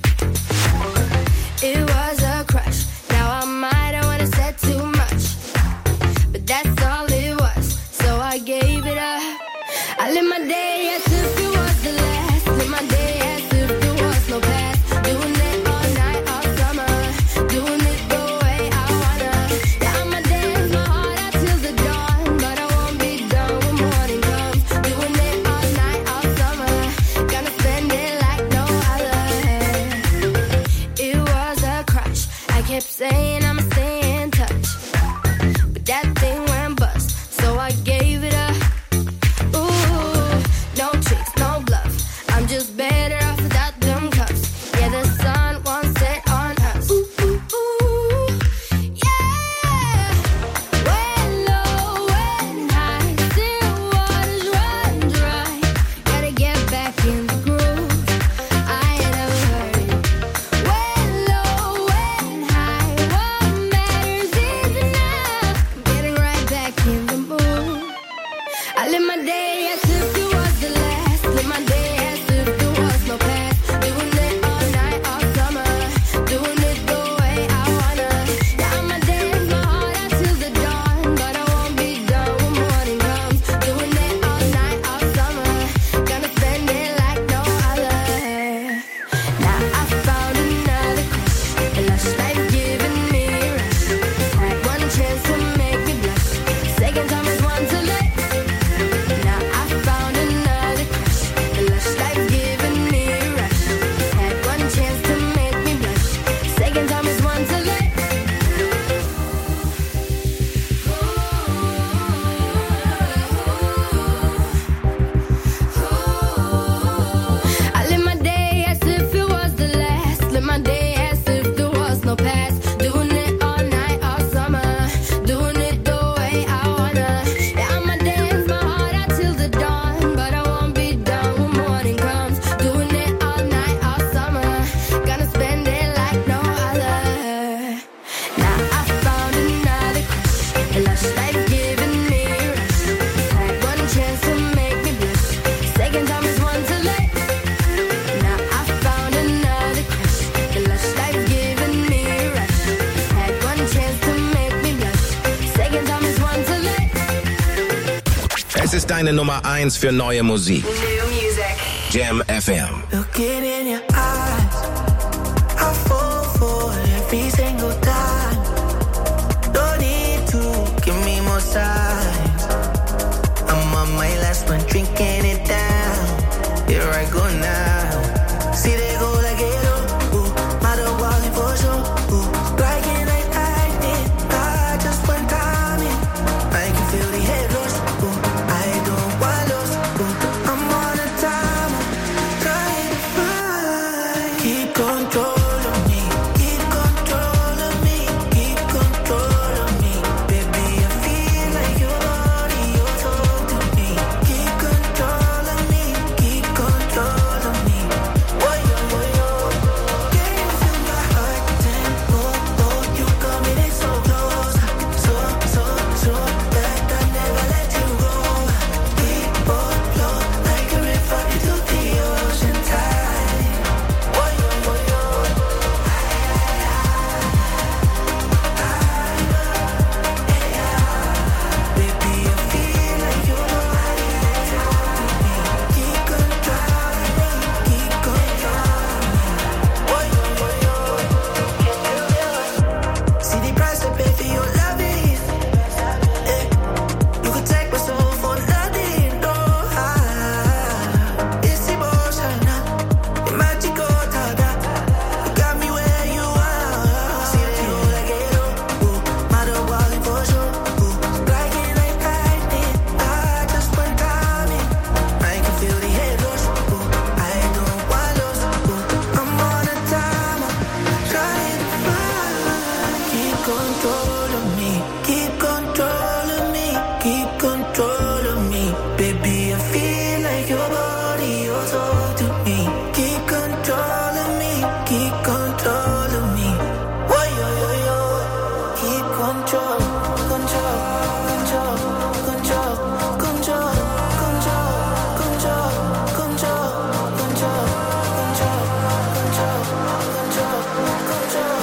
It was a crush. Now I might have wanna said too much, but that's all it was. So I gave it up. I live my day as if it was the last. Live my day as if there was no past. Doing it all night, all summer. Doing it the way I wanna. Yeah, I'ma dance my heart out till the dawn, but I won't be done when morning comes. Doing it all night, all summer. Gonna spend it like no other. It was a crush. I kept saying I'ma stay in touch, but that thing went bust, so I gave it up. Ooh, no tricks, no bluff. I'm just better off without them cuffs. Yeah, the sun won't set on us. Ooh, yeah. When low, when high, still waters run dry. Gotta get back in the groove. I ain't never heard it. When low, when high, what matters is enough. Getting right back in the mood. I live my day as if it was the last. Live my day as if there was no past. Doing it all night, all summer. Doing it the way I wanna. Yeah, I'ma dance my heart out till the dawn, but I won't be done when morning comes. Doing it all night, all summer. Gonna spend it like no other. Now I found another crush. A lush life giving me a rush. Had one chance to make me blush. Second time is one to let. Now I Es ist deine Nummer 1 für neue Musik. New music. Jam FM. Looking in your eyes, I fall for every single time. Don't need to give me more signs. I'm on my last one, drinking it down. Here I go now. See they go like it, ooh, matter walking for sure, ooh. Like it, I did, I just went time in. I can feel the head rush, ooh. I don't want lost, ooh. I'm on a timer, trying to find. Keep control of me, keep control of me, keep control of me. Baby, I feel like your body, your soul to me. Keep control of me, keep control of me. Boy, oh, boy, oh. Can you feel my heart tempo? Oh, you coming in so close, so that I never let you go. Deep or flow like a river into the ocean tide. Boy, oh, boy, oh. Baby, I feel like your body is on me. Keep control of me, keep control of me. Boy, oh, boy, oh. See the price I pay for your loving. You could take my soul for nothing, no. It's emotional, it's magical, tada. You got me where you are. See they go like it, ooh, matter walking for sure, ooh. Striking like lightning, I just went time in. I can feel the head rush, ooh. I don't want lost, ooh. I'm on a timer, trying to find. Keep control of me, keep control of me, keep control of me. Baby, I feel like your body, your soul to me. Keep control of me, keep control of me. Whoa, yo, yo, yo. Keep control, control, control, control, control, control, control, control, control, control, control, control, control.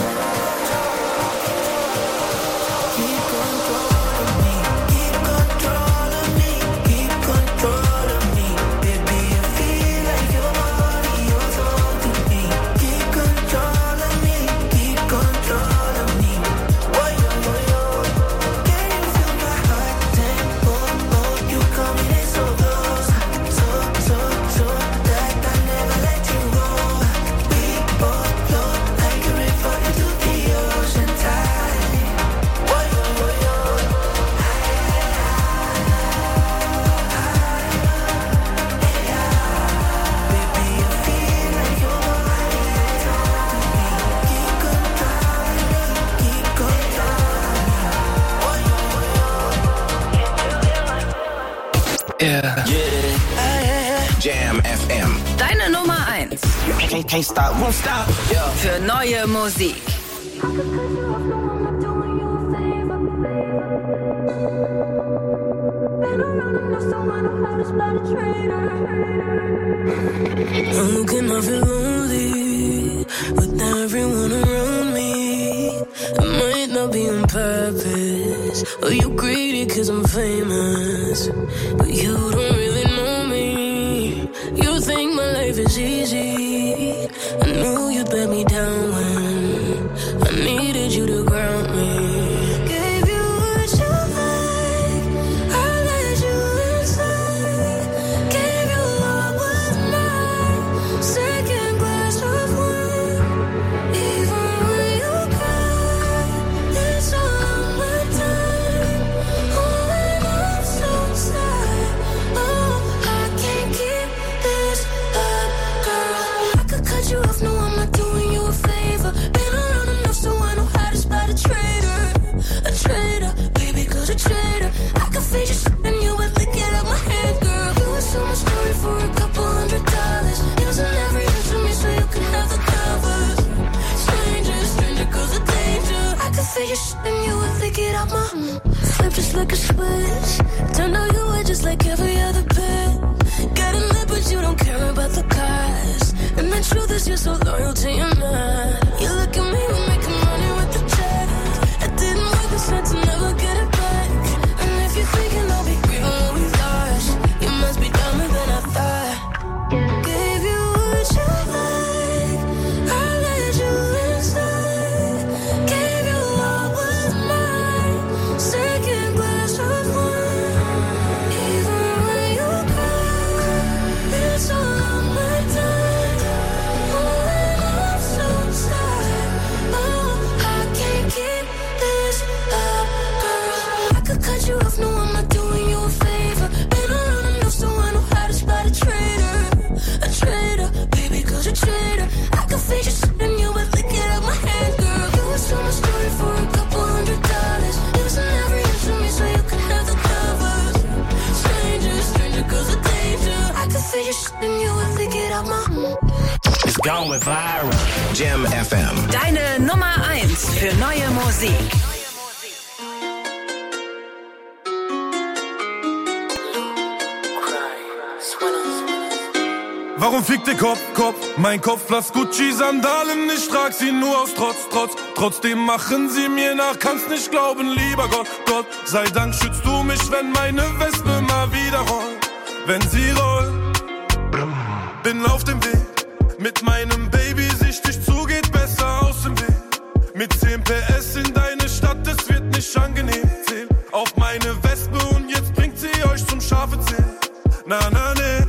Keep control of me, keep control of me, keep control of me. Baby, I feel like your body, your soul to me. Keep control of me, keep control of me. Boy, oh, boy, oh. Can you feel my heart tempo? Oh, you coming in so close, so that I never let you go. We both flow like a river into the ocean tide. Boy, oh, boy, oh. Baby, I feel like your body is on me. Keep control of me, keep control of me. Boy, oh, boy, oh. Yeah. Jam FM. Deine Nummer 1 Can't stop, won't stop. für neue Musik. How can I feel lonely with everyone around me? It might not be on purpose, or you greedy cause I'm famous, but you don't really know me. You think my life is easy. I knew you'd let me down when I needed you to ground me. Gave you what you like, I let you inside. Gave you what was mine, second glass of wine. Even when you cry, it's all my time. Oh, and I'm so sad. Oh, I can't keep this up, girl. I could cut you off, no, I'm not doing you a favor. Been around enough so I know how to spot a traitor. A traitor, baby, cause a traitor. I could face your shit and you would lick it out my hand, girl. You would sell my story for $200. Using every inch of me so you can have the covers. Stranger, cause of danger. I could face your shit and you would lick it out my flip just like a switch. Turned out you were just like every other bitch. Got a lip but you don't care about the cost. And the truth is you're so loyal to your man. You look at me, we're making money with the check. It didn't work, it's sad to never get it back. And if you're thinking I'll be grieving what we lost, and you would flick it out my. It's going viral. Jam FM. Deine Nummer 1 für neue Musik. Warum fickt der Kopf? Mein Kopf, Platz Gucci-Sandalen, ich trag sie nur aus Trotz. Trotzdem machen sie mir nach, kannst nicht glauben, lieber Gott. Sei Dank schützt du mich, wenn meine Wespe mal wieder rollt. Wenn sie rollt, bin auf dem Weg. Mit meinem Baby, sichtig zu, geht besser aus dem Weg. Mit 10 PS in deine Stadt, es wird nicht angenehm. Zähl auf meine Wespe und jetzt bringt sie euch zum scharfe Zähl. Na, ne.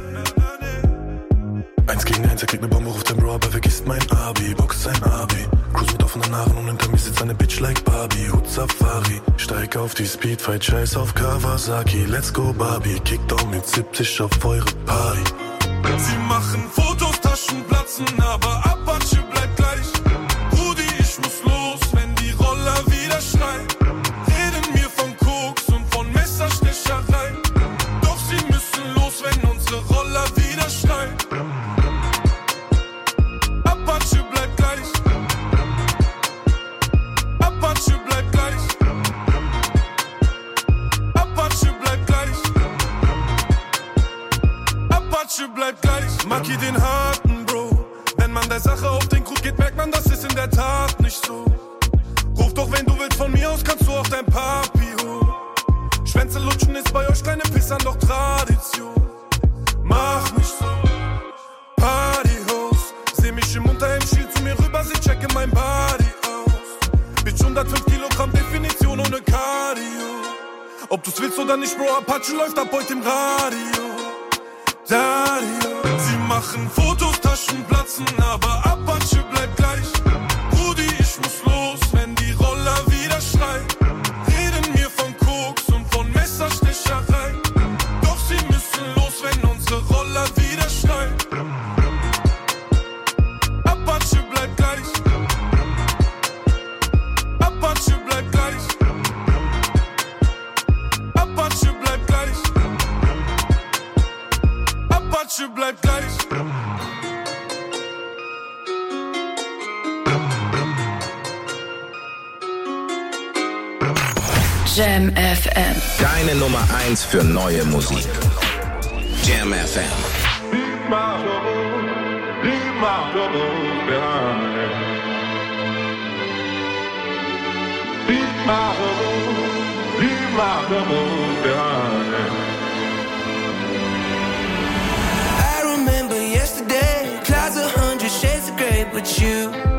1 gegen 1, er kriegt ne Bombe, ruft den Bro, aber vergisst mein Abi. Box sein Abi, cruise mit offenen Haaren und hinter mir sitzt eine Bitch like Barbie. Hut Safari, steig auf die Speedfight, scheiß auf Kawasaki. Let's go Barbie, Kickdown mit 70 auf eure Party. Sie machen Fotos, Taschen platzen, aber Apache bleibt gleich. Rudi, ich muss los, wenn die Roller wieder schreien. Reden mir von Koks und von Messerstecherei. Doch sie müssen los, wenn unsere Roller wieder schreien. Apache bleibt gleich. Apache bleibt gleich. Apache bleibt gleich. Apache bleibt gleich. Maki den harten Bro. Wenn man der Sache auf den Grund geht, merkt man, das ist in der Tat nicht so. Ruf doch, wenn du willst, von mir aus kannst du auch dein Papi holen. Schwänze lutschen ist bei euch keine Pissern, doch Tradition. Mach nicht so. Partyhost. Seh mich im Unterhemd, schiel zu mir rüber, sie checke mein Body aus. Bitch, 105 Kilogramm, Definition ohne Cardio. Ob du's willst oder nicht, Bro, Apache läuft ab heute im Radio. Sie machen Fotos, Taschen platzen, aber Apache bleibt gleich. Rudi, ich muss los, wenn die Roller wieder schreien. Reden mir von Koks und von Messerstecherei. Doch sie müssen los, wenn unsere Roller wieder schreien. Apache bleibt gleich. Apache bleibt gleich. Apache bleibt gleich. Apache bleibt gleich. Jam FM. Deine Nummer 1 für neue Musik. Jam FM. Leave my troubles behind. Leave my troubles behind. I remember yesterday, clouds 100 shades of gray, but you